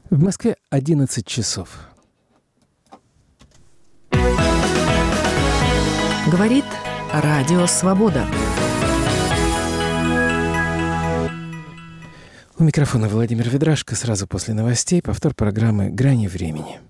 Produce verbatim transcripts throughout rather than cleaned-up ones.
В Москве одиннадцать часов. Говорит Радио Свобода. У микрофона Владимир Ведрашко. Сразу после новостей повтор программы «Грани времени».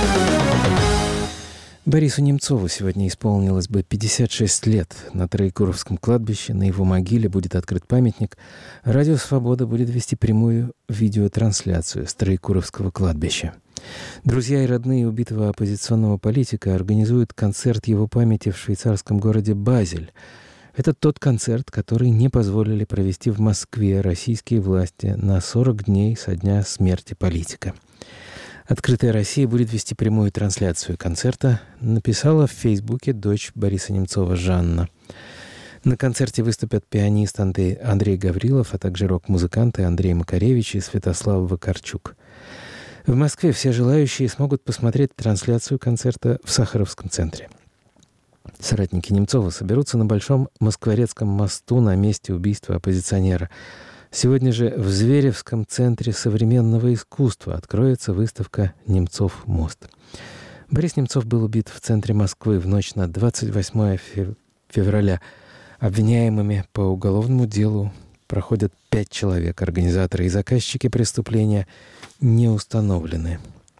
Борису Немцову сегодня исполнилось бы пятьдесят шесть лет. На Троекуровском кладбище на его могиле будет открыт памятник. Радио «Свобода» будет вести прямую видеотрансляцию с Троекуровского кладбища. Друзья и родные убитого оппозиционного политика организуют концерт его памяти в швейцарском городе Базель. Это тот концерт, который не позволили провести в Москве российские власти на сорок дней со дня смерти политика. «Открытая Россия» будет вести прямую трансляцию концерта, написала в Фейсбуке дочь Бориса Немцова Жанна. На концерте выступят пианист Андрей Гаврилов, а также рок-музыканты Андрей Макаревич и Святослав Вакарчук. В Москве все желающие смогут посмотреть трансляцию концерта в Сахаровском центре. Соратники Немцова соберутся на Большом Москворецком мосту на месте убийства оппозиционера. Сегодня же в Зверевском центре современного искусства откроется выставка «Немцов мост». Борис Немцов был убит в центре Москвы в ночь на двадцать восьмое февраля. Обвиняемыми по уголовному делу проходят пять человек. Организаторы и заказчики преступления не установлены.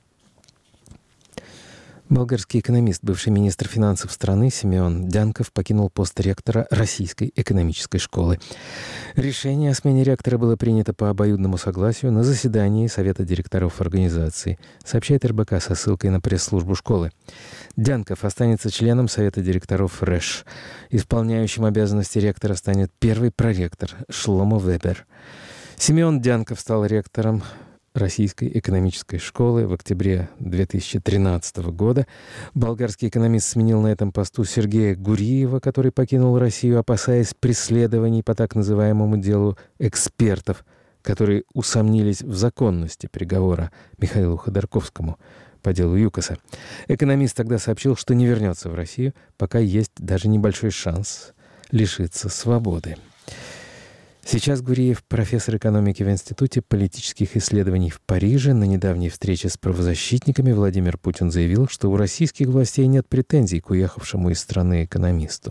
Болгарский экономист, бывший министр финансов страны Симеон Дянков покинул пост ректора Российской экономической школы. Решение о смене ректора было принято по обоюдному согласию на заседании Совета директоров организации, сообщает эр бэ ка со ссылкой на пресс-службу школы. Дянков останется членом Совета директоров РЭШ. Исполняющим обязанности ректора станет первый проректор Шломо Вебер. Симеон Дянков стал ректором Российской экономической школы в октябре две тысячи тринадцатого года. Болгарский экономист сменил на этом посту Сергея Гуриева, который покинул Россию, опасаясь преследований по так называемому делу экспертов, которые усомнились в законности приговора Михаилу Ходорковскому по делу ЮКОСа. Экономист тогда сообщил, что не вернется в Россию, пока есть даже небольшой шанс лишиться свободы. Сейчас Гуриев, профессор экономики в Институте политических исследований в Париже. На недавней встрече с правозащитниками Владимир Путин заявил, что у российских властей нет претензий к уехавшему из страны экономисту.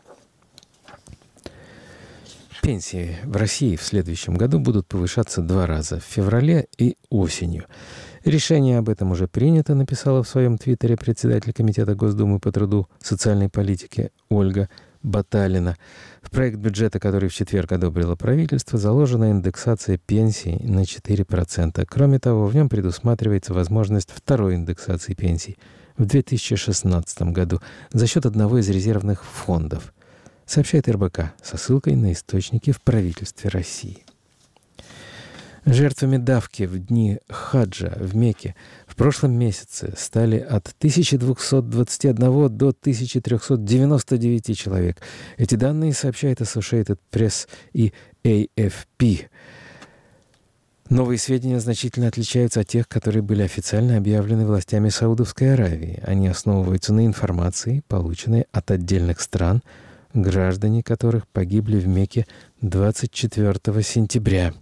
Пенсии в России в следующем году будут повышаться два раза – в феврале и осенью. Решение об этом уже принято, написала в своем твиттере председатель Комитета Госдумы по труду, социальной политике Ольга Баталина. В проект бюджета, который в четверг одобрило правительство, заложена индексация пенсий на четыре процента. Кроме того, в нем предусматривается возможность второй индексации пенсий в две тысячи шестнадцатом году за счет одного из резервных фондов, сообщает эр бэ ка со ссылкой на источники в правительстве России. Жертвами давки в дни хаджа в Мекке в прошлом месяце стали от тысяча двести двадцать один до тысяча триста девяносто девять человек. Эти данные сообщает Associated Press и эй эф пи. Новые сведения значительно отличаются от тех, которые были официально объявлены властями Саудовской Аравии. Они основываются на информации, полученной от отдельных стран, граждане которых погибли в Мекке двадцать четвёртого сентября.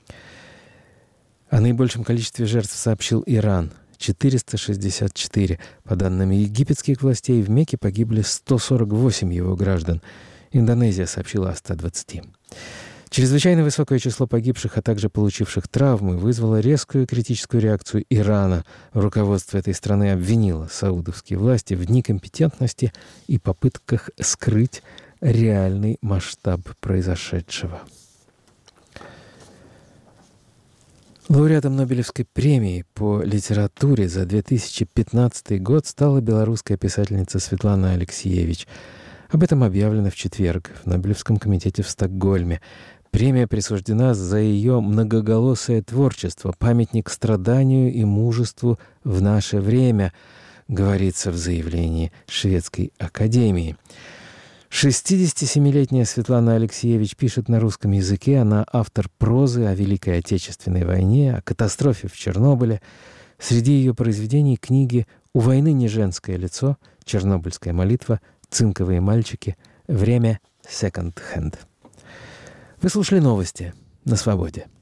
О наибольшем количестве жертв сообщил Иран – четыреста шестьдесят четыре. По данным египетских властей, в Мекке погибли сто сорок восемь его граждан. Индонезия сообщила о ста двадцати. Чрезвычайно высокое число погибших, а также получивших травмы, вызвало резкую критическую реакцию Ирана. Руководство этой страны обвинило саудовские власти в некомпетентности и попытках скрыть реальный масштаб произошедшего. Лауреатом Нобелевской премии по литературе за две тысячи пятнадцатый год стала белорусская писательница Светлана Алексиевич. Об этом объявлено в четверг в Нобелевском комитете в Стокгольме. Премия присуждена за ее многоголосое творчество, памятник страданию и мужеству в наше время, говорится в заявлении Шведской академии. шестидесятисемилетняя Светлана Алексиевич пишет на русском языке. Она автор прозы о Великой Отечественной войне, о катастрофе в Чернобыле. Среди ее произведений книги «У войны не женское лицо», «Чернобыльская молитва», «Цинковые мальчики», «Время секонд-хенд». Вы слушали новости на Свободе.